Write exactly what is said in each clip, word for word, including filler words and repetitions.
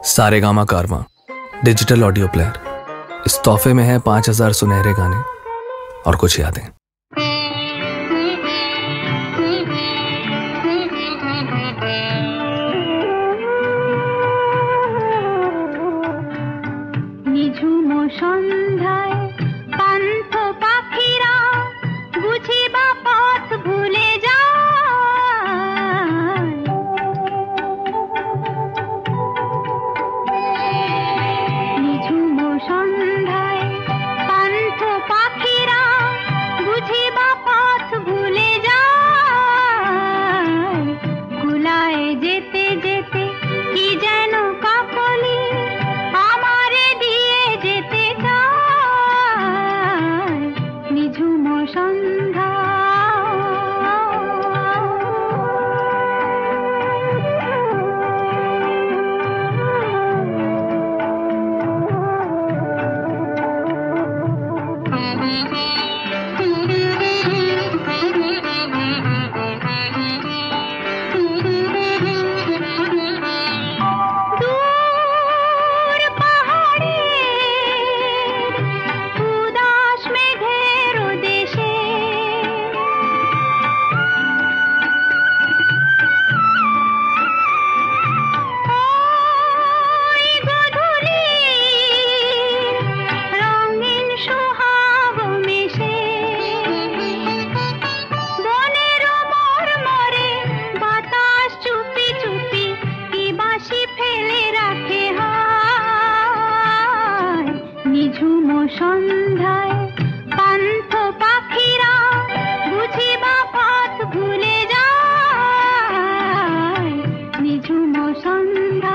सारेगामा कारवां digital audio player. इस तोहफे में है पांच हजार सुनहरे गाने और कुछ यादें। নিঝুম সন্ধ্যায় পান্থ পাখিরা বুঝিবা পথ ভুলে যায়। নিঝুম সন্ধ্যায় পান্থ পাখিরা বুঝিবা পথ ভুলে যায়। কুলায় যেতে যেতে কি যেন কাকলি আমারে দিয়ে যেতে চায়। নিঝুম সন্ধ্যা সন্ধ্যায় পান্থ পাখিরা বুঝিবা পথ ভুলে যায়। নিঝুম সন্ধ্যা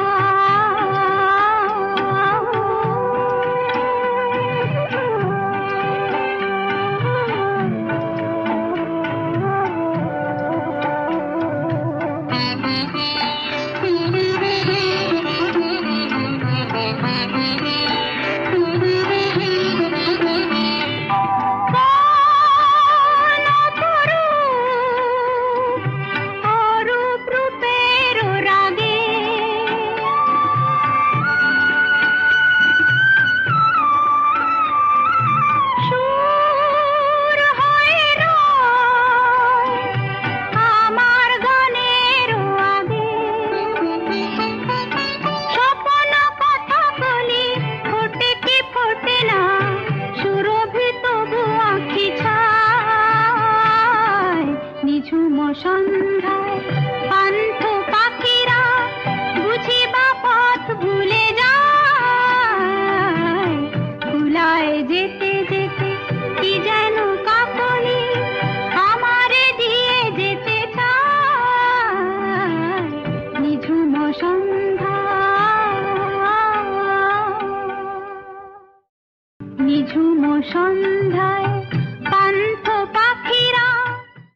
সন্ধ্যায় পান্থ পাখিরা বুঝিবা পথ ভুলে যায়। কুলায় যেতে যেতে কি যেন কাকলি আমারে দিয়ে যেতে চায়। নিঝুম সন্ধ্যা নিঝুম সন্ধ্যায়